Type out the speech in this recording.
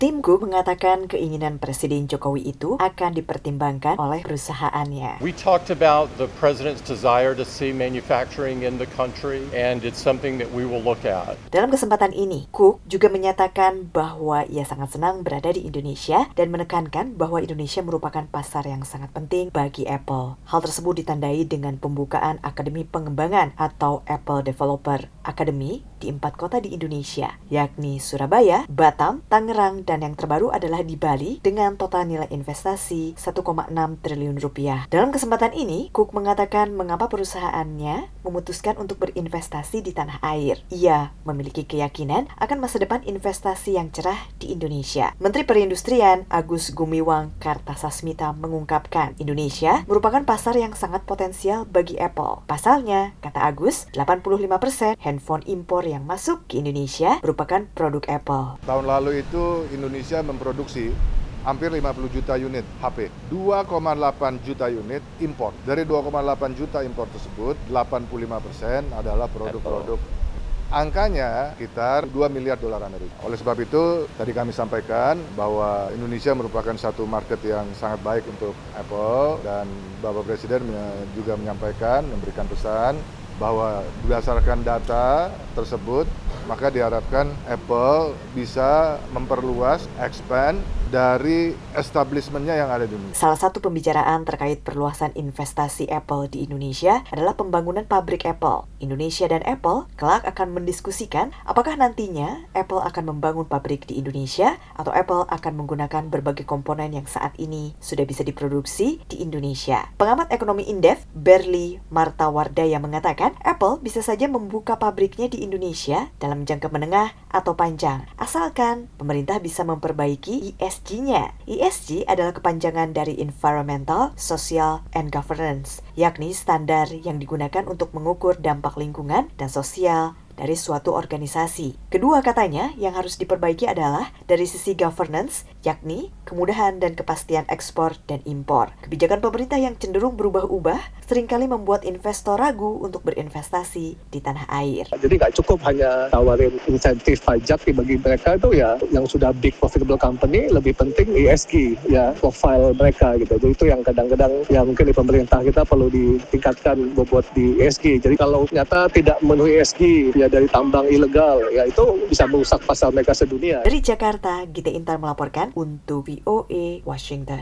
Tim Cook mengatakan keinginan Presiden Jokowi itu akan dipertimbangkan oleh perusahaannya. We talked about the president's desire to see manufacturing in the country, and it's something that we will look at. Dalam kesempatan ini, Cook juga menyatakan bahwa ia sangat senang berada di Indonesia dan menekankan bahwa Indonesia merupakan pasar yang sangat penting bagi Apple. Hal tersebut ditandai dengan pembukaan Akademi Pengembangan atau Apple Developer Academy di 4 kota di Indonesia, yakni Surabaya, Batam, Tangerang, dan yang terbaru adalah di Bali dengan total nilai investasi 1,6 triliun rupiah. Dalam kesempatan ini, Cook mengatakan mengapa perusahaannya memutuskan untuk berinvestasi di tanah air. Ia memiliki keyakinan akan masa depan investasi yang cerah di Indonesia. Menteri Perindustrian Agus Gumiwang Kartasasmita mengungkapkan Indonesia merupakan pasar yang sangat potensial bagi Apple. Pasalnya, kata Agus, 85% handphone impor yang masuk ke Indonesia merupakan produk Apple. Tahun lalu itu Indonesia memproduksi hampir 50 juta unit HP, 2,8 juta unit impor. Dari 2,8 juta impor tersebut, 85% adalah produk-produk. Angkanya sekitar 2 miliar dolar Amerika. Oleh sebab itu, tadi kami sampaikan bahwa Indonesia merupakan satu market yang sangat baik untuk Apple, dan Bapak Presiden juga menyampaikan, memberikan pesan bahwa berdasarkan data tersebut, maka diharapkan Apple bisa memperluas, expand dari establishment-nya yang ada di Indonesia. Salah satu pembicaraan terkait perluasan investasi Apple di Indonesia adalah pembangunan pabrik Apple. Indonesia dan Apple kelak akan mendiskusikan apakah nantinya Apple akan membangun pabrik di Indonesia atau Apple akan menggunakan berbagai komponen yang saat ini sudah bisa diproduksi di Indonesia. Pengamat ekonomi Indef, Berli Martawardaya mengatakan Apple bisa saja membuka pabriknya di Indonesia dalam jangka menengah atau panjang, asalkan pemerintah bisa memperbaiki ESG-nya. ESG adalah kepanjangan dari Environmental, Social, and Governance, yakni standar yang digunakan untuk mengukur dampak lingkungan dan sosial dari suatu organisasi. Kedua katanya yang harus diperbaiki adalah dari sisi governance, yakni kemudahan dan kepastian ekspor dan impor. Kebijakan pemerintah yang cenderung berubah-ubah seringkali membuat investor ragu untuk berinvestasi di tanah air. Jadi nggak cukup hanya tawarin insentif pajak bagi mereka itu ya, yang sudah big profitable company, lebih penting ESG ya, profile mereka gitu. Jadi itu yang kadang-kadang ya mungkin di pemerintah kita perlu ditingkatkan buat di ESG. Jadi kalau ternyata tidak memenuhi ESG ya, dari tambang ilegal, ya itu bisa merusak pasar mereka sedunia. Dari Jakarta, Gita Intar melaporkan untuk VOA Washington.